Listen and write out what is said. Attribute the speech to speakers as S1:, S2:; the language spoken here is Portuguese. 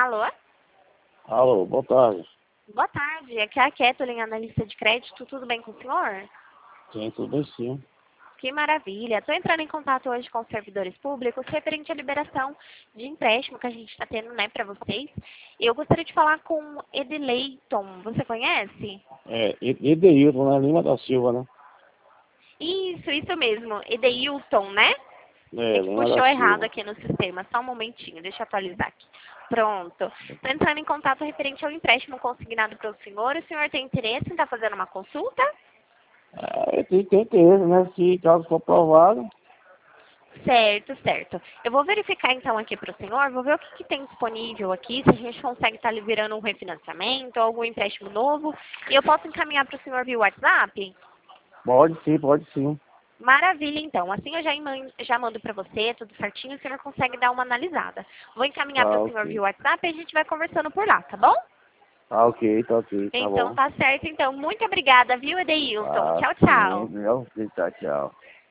S1: Alô?
S2: Alô, boa tarde.
S1: Boa tarde, aqui é a Kathleen, analista de crédito. Tudo bem com o senhor?
S2: Sim, tudo bem sim.
S1: Que maravilha. Estou entrando em contato hoje com os servidores públicos referente à liberação de empréstimo que a gente está tendo, né, para vocês. Eu gostaria de falar com Edeleiton. Você conhece?
S2: Edeilton, né? Lima da Silva, né?
S1: Isso mesmo. Edeilton, né? É que
S2: Lima da
S1: puxou errado
S2: Silva.
S1: aqui no sistema. Só um momentinho, deixa eu atualizar aqui. Pronto. Estou entrando em contato referente ao empréstimo consignado para o senhor. O senhor tem interesse em estar fazendo uma consulta?
S2: Tem interesse, né? Se caso for aprovado.
S1: Certo. Eu vou verificar então aqui para o senhor, vou ver o que tem disponível aqui, se a gente consegue estar liberando um refinanciamento ou algum empréstimo novo. E eu posso encaminhar para o senhor via WhatsApp?
S2: Pode sim.
S1: Maravilha, então. Assim eu já mando para você, tudo certinho, o senhor consegue dar uma analisada. Vou encaminhar para
S2: Tá
S1: o senhor
S2: ok.
S1: via WhatsApp e a gente vai conversando por lá, tá bom?
S2: Tá ok, tá
S1: Então
S2: bom.
S1: tá certo, então. Muito obrigada, viu, Edeilton?
S2: Ah,
S1: Tchau,
S2: sim,
S1: tchau.
S2: viu? Tchau, tchau.